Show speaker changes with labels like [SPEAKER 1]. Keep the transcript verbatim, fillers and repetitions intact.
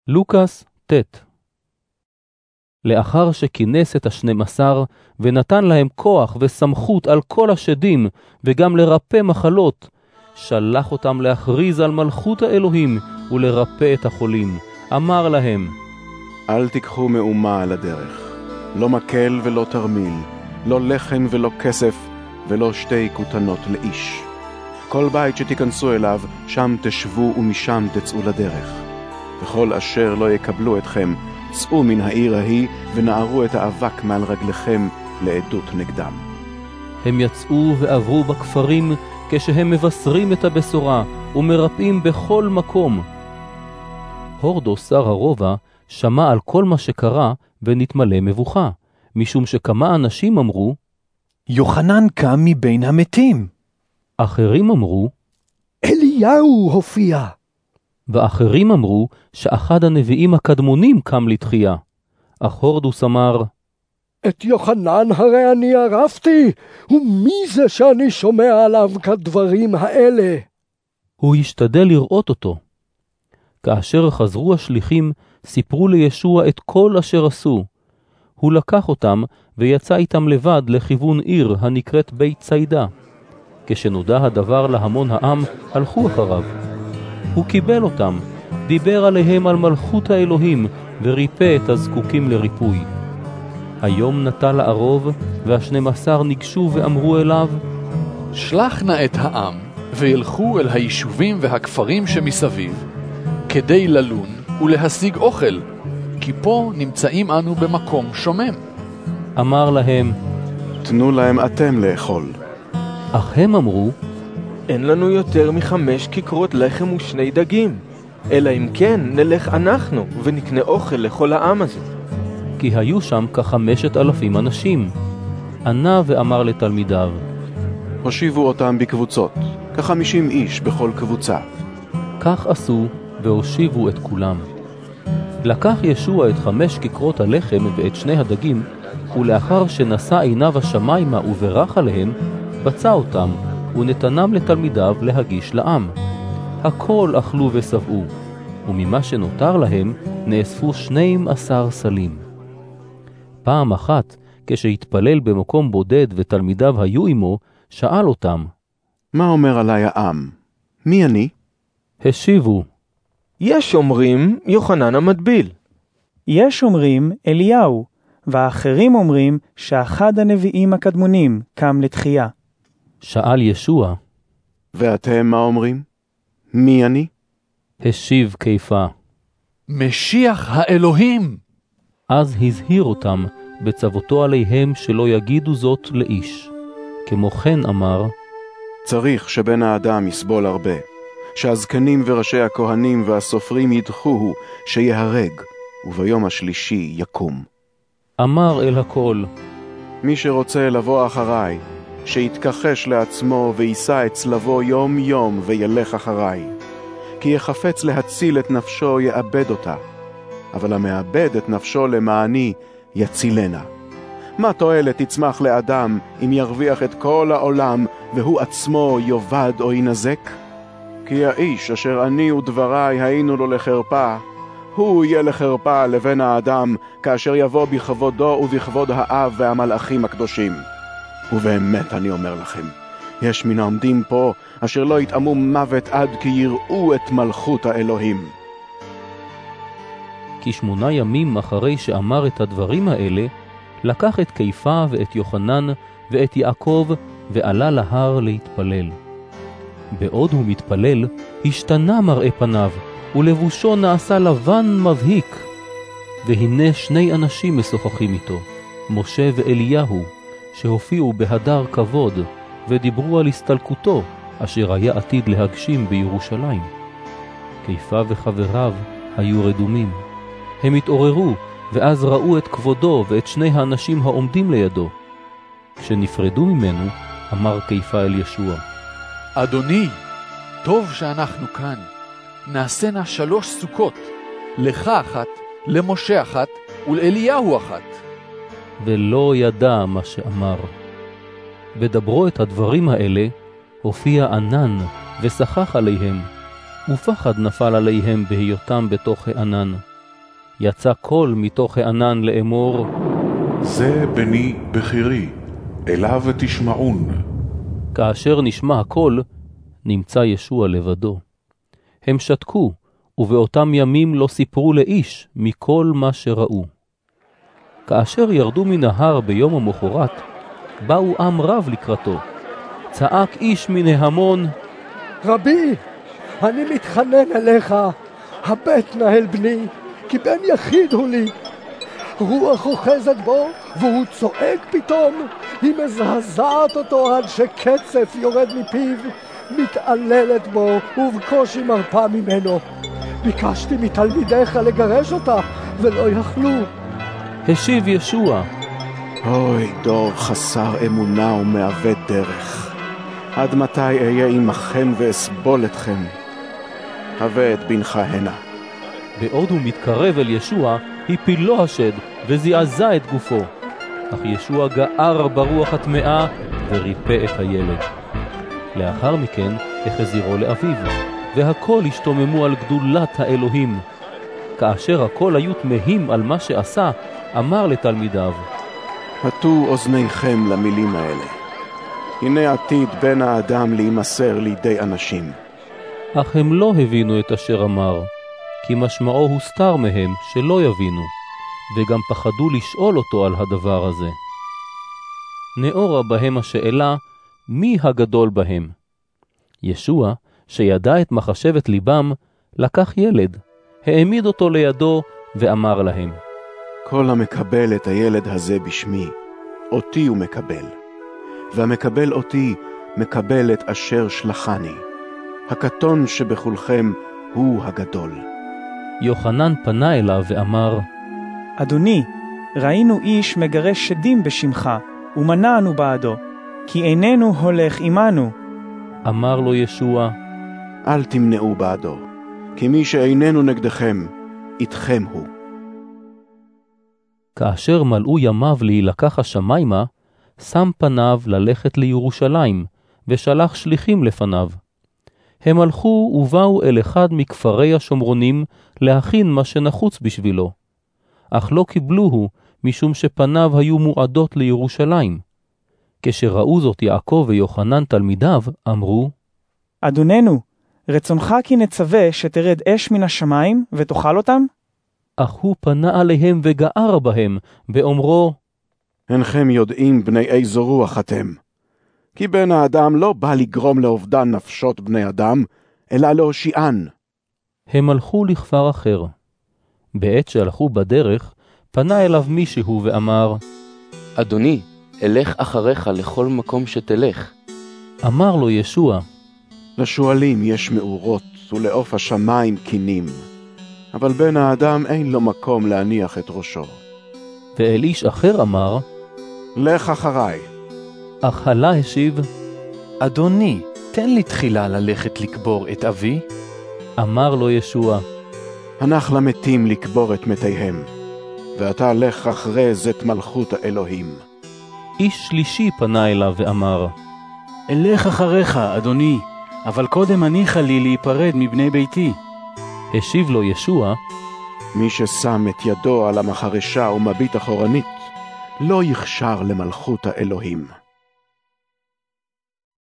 [SPEAKER 1] לוקס ט. לאחר שכינס את השנים עשר ונתן להם כוח וסמכות על כל השדים וגם לרפא מחלות, שלח אותם להכריז על מלכות האלוהים ולרפא את החולים. אמר להם,
[SPEAKER 2] אל תיקחו מאומה על הדרך, לא מקל ולא תרמיל, לא לחם ולא כסף ולא שתי כותנות לאיש. כל בית שתיכנסו אליו, שם תשבו ומשם תצאו לדרך. וכל אשר לא יקבלו אתכם, צאו מן העיר ההיא ונערו את האבק מעל רגליכם לעדות נגדם.
[SPEAKER 1] הם יצאו ועברו בכפרים כשהם מבשרים את הבשורה ומרפאים בכל מקום. הורדו שר הרובע שמע על כל מה שקרה ונתמלא מבוכה, משום שכמה אנשים אמרו,
[SPEAKER 3] יוחנן קם מבין המתים.
[SPEAKER 1] אחרים אמרו,
[SPEAKER 4] אליהו הופיע.
[SPEAKER 1] ואחרים אמרו שאחד הנביאים הקדמונים קם לתחייה. אך הורדוס אמר,
[SPEAKER 4] את יוחנן הרי אני ערפתי, ומי זה שאני שומע עליו כדברים האלה?
[SPEAKER 1] הוא השתדל לראות אותו. כאשר חזרו השליחים, סיפרו לישוע את כל אשר עשו. הוא לקח אותם ויצא איתם לבד לכיוון עיר הנקראת בית ציידה. כשנודע הדבר להמון העם, הלכו אחריו. הוא קיבל אותם, דיבר עליהם על מלכות האלוהים, וריפא את הזקוקים לריפוי. היום נטה לערוב, והשנים עשר ניגשו ואמרו אליו,
[SPEAKER 5] שלח נא את העם, וילכו אל היישובים והכפרים שמסביב, כדי ללון ולהשיג אוכל, כי פה נמצאים אנו במקום שומם.
[SPEAKER 1] אמר להם,
[SPEAKER 2] תנו להם אתם לאכול.
[SPEAKER 1] אך הם אמרו,
[SPEAKER 6] אין לנו יותר מחמש כיכרות לחם ושני דגים, אלא אם כן נלך אנחנו ונקנה אוכל לכל העם הזה.
[SPEAKER 1] כי היו שם כחמשת אלפים אנשים. ענה ואמר לתלמידיו,
[SPEAKER 2] הושיבו אותם בקבוצות, כחמישים איש בכל קבוצה.
[SPEAKER 1] כך עשו והושיבו את כולם. לקח ישוע את חמש כיכרות הלחם ואת שני הדגים, ולאחר שנשא עיניו השמיימה וברך עליהם, בצע אותם ונתנם לתלמידיו להגיש לעם. הכל אכלו ושבעו, וממה שנותר להם נאספו שנים עשר סלים. פעם אחת, כשהתפלל במקום בודד ותלמידיו היו עמו, שאל אותם,
[SPEAKER 2] מה אומר עליי העם? מי אני?
[SPEAKER 1] השיבו,
[SPEAKER 6] יש אומרים יוחנן המטביל.
[SPEAKER 3] יש אומרים אליהו, והאחרים אומרים שאחד הנביאים הקדמונים קם לתחייה.
[SPEAKER 1] שאל ישוע,
[SPEAKER 2] ואתם מה אומרים? מי אני?
[SPEAKER 1] השיב כיפה,
[SPEAKER 5] משיח האלוהים.
[SPEAKER 1] אז הזהיר אותם בצוותו עליהם שלא יגידו זאת לאיש. כמו כן אמר,
[SPEAKER 2] צריך שבן האדם יסבול הרבה, שהזקנים וראשי הכהנים והסופרים ידחוהו, שיהרג, וביום השלישי יקום.
[SPEAKER 1] אמר אל הכל,
[SPEAKER 2] מי שרוצה לבוא אחריי, שיתכחש לעצמו ויישא את צלבו יום יום וילך אחריי. כי יחפץ להציל את נפשו יאבד אותה, אבל המאבד את נפשו למעני יצילנה. מה תועלת תצמח לאדם אם ירוויח את כל העולם והוא עצמו יאבד או ינזק? כי האיש אשר אני ודבריי היינו לו לחרפה, הוא יהיה לחרפה לבן האדם כאשר יבוא בכבודו ובכבוד האב והמלאכים הקדושים. ובאמת אני אומר לכם, יש מן העומדים פה אשר לא יתאמו מוות עד כי יראו את מלכות האלוהים.
[SPEAKER 1] כשמונה ימים אחרי שאמר את הדברים האלה, לקח את כיפה ואת יוחנן ואת יעקב ועלה להר להתפלל. בעוד הוא מתפלל, השתנה מראה פניו, ולבושו נעשה לבן מבהיק. והנה שני אנשים משוחחים איתו, משה ואליהו, שהופיעו בהדר כבוד, ודיברו על הסתלקותו, אשר היה עתיד להגשים בירושלים. כיפה וחבריו היו רדומים. הם התעוררו, ואז ראו את כבודו ואת שני האנשים העומדים לידו. כשנפרדו ממנו, אמר כיפה אל ישוע,
[SPEAKER 5] אדוני, טוב שאנחנו כאן. נעשנה שלוש סוכות, לך אחת, למשה אחת ולאליהו אחת.
[SPEAKER 1] ולא ידע מה שאמר. בדברו את הדברים האלה, הופיע ענן ושחח עליהם, ופחד נפל עליהם בהיותם בתוך הענן. יצא קול מתוך הענן לאמור,
[SPEAKER 7] זה בני בחירי, אליו תשמעון.
[SPEAKER 1] כאשר נשמע הקול, נמצא ישוע לבדו. הם שתקו, ובאותם ימים לא סיפרו לאיש מכל מה שראו. כאשר ירדו מן ההר ביום המחרת, באו עם רב לקראתו. צעק איש מן ההמון,
[SPEAKER 4] רבי, אני מתחנן אליך, הבט נהל בני, כי בן יחיד הוא לי. רוח אוחזת בו, והוא צועק פתאום, היא מזעזעת אותו עד שקצף יורד מפיו, מתעללת בו ובקושי מרפה ממנו. ביקשתי מתלמידיך לגרש אותה, ולא יכלו.
[SPEAKER 1] השיב ישוע,
[SPEAKER 2] אוי, דור חסר אמונה ומעוות דרך. עד מתי אהיה עמכם ואסבול אתכם? הבא את בנך הנה.
[SPEAKER 1] בעוד הוא מתקרב אל ישוע, הפיל לו השד וזעזע את גופו. אך ישוע גער ברוח הטמאה וריפא את הילד. לאחר מכן החזירו לאביו, והכל השתוממו על גדולת האלוהים. כאשר הכל היו תמהים על מה שעשה, אמר לתלמידיו,
[SPEAKER 2] הטו אוזניכם למילים האלה. הנה עתיד בן האדם להימסר לידי אנשים.
[SPEAKER 1] אך הם לא הבינו את אשר אמר, כי משמעו הוסתר מהם שלא יבינו, וגם פחדו לשאול אותו על הדבר הזה. נאורה בהם השאלה, מי הגדול בהם? ישוע, שידע את מחשבת ליבם, לקח ילד, העמיד אותו לידו ואמר להם,
[SPEAKER 2] כל המקבל את הילד הזה בשמי, אותי הוא מקבל. והמקבל אותי, מקבל את אשר שלחני. הקטון שבכולכם הוא הגדול.
[SPEAKER 1] יוחנן פנה אליו ואמר,
[SPEAKER 3] אדוני, ראינו איש מגרש שדים בשמך, ומנענו בעדו, כי איננו הולך עמנו.
[SPEAKER 1] אמר לו ישוע,
[SPEAKER 2] אל תמנעו בעדו, כי מי שאיננו נגדכם, איתכם הוא.
[SPEAKER 1] כאשר מלאו ימיו להילקח השמיימה, שם פניו ללכת לירושלים, ושלח שליחים לפניו. הם הלכו ובאו אל אחד מכפרי השומרונים להכין מה שנחוץ בשבילו. אך לא קיבלוהו, משום שפניו היו מועדות לירושלים. כשראו זאת יעקב ויוחנן תלמידיו, אמרו,
[SPEAKER 3] אדוננו, רצונך כי נצווה שתרד אש מן השמיים ותאכל אותם?
[SPEAKER 1] אך הוא פנה עליהם וגער בהם, באומרו,
[SPEAKER 2] אינכם יודעים בני איזו רוח אתם. כי בן האדם לא בא לגרום לאובדן נפשות בני אדם, אלא להושיען.
[SPEAKER 1] הם הלכו לכפר אחר. בעת שהלכו בדרך, פנה אליו מישהו ואמר,
[SPEAKER 6] אדוני, אלך אחריך לכל מקום שתלך.
[SPEAKER 1] אמר לו ישוע,
[SPEAKER 2] לשואלים יש מאורות, ולעוף השמיים קינים. אבל בן האדם אין לו מקום להניח את ראשו.
[SPEAKER 1] ואל איש אחר אמר,
[SPEAKER 2] לך אחריי.
[SPEAKER 1] אך הלה השיב,
[SPEAKER 8] אדוני, תן לי תחילה ללכת לקבור את אבי.
[SPEAKER 1] אמר לו ישוע,
[SPEAKER 2] הנח למתים לקבור את מתיהם, ואתה לך אחרי זאת מלכות האלוהים.
[SPEAKER 1] איש שלישי פנה אליו ואמר,
[SPEAKER 8] אלך אחריך, אדוני, אבל קודם הניחה לי להיפרד מבני ביתי.
[SPEAKER 1] השיב לו ישוע,
[SPEAKER 2] מי ששם את ידו על המחרשה ומביט אחורנית, לא יחשר למלכות האלוהים.